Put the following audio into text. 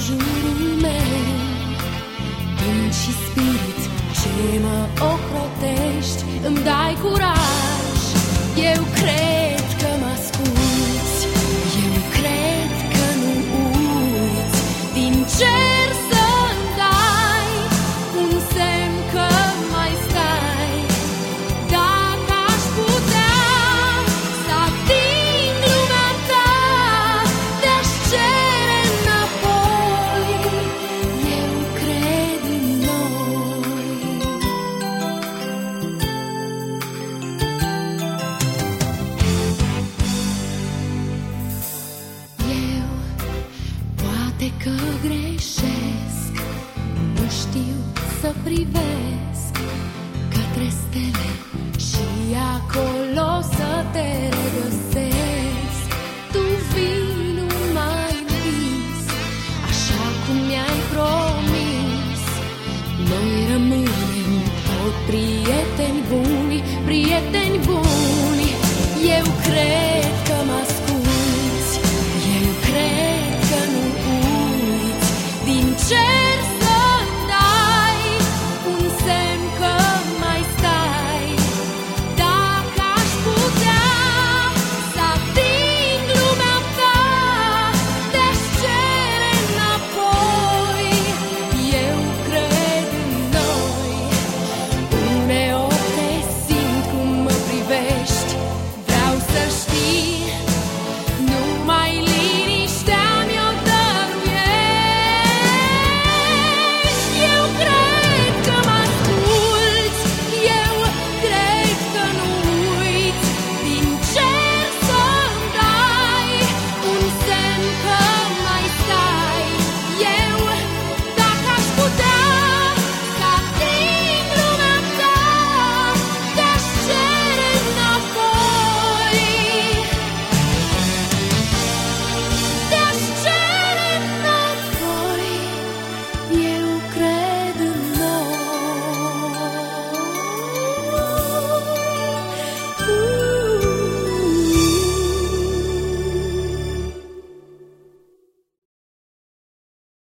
jurul meu, gând și spirit ce mă ocrotești, îmi dai curaj. Eu cred că mă asculți, eu cred că nu uiți, din cer să-mi dai un semn că mai stai. Dacă aș putea să ating lumea ta, te-aș cere înapoi. Eu cred în noi. Eu poate că greșesc, nu știu să privesc către stele și acolo să te regăsesc. Tu vii numai în vis, așa cum mi-ai promis. Noi rămânem tot prieteni buni, prieteni buni.